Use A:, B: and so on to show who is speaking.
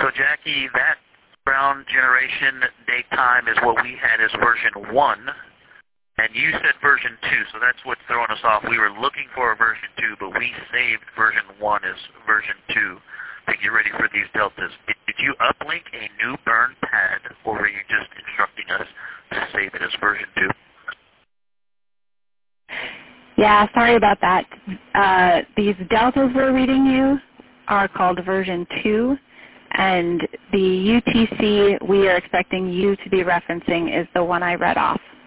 A: Jackie, that Brown generation date time is what we had as version 1, and you said version 2, so that's what's throwing us off. We were looking for a version 2, but we saved version 1 as version 2 to get ready for these deltas. Did you uplink a new burn pad, or were you just instructing us to save it as version 2?
B: Yeah, sorry about that. These deltas we're reading you are called version 2, and the UTC we are expecting you to be referencing is the one I read off.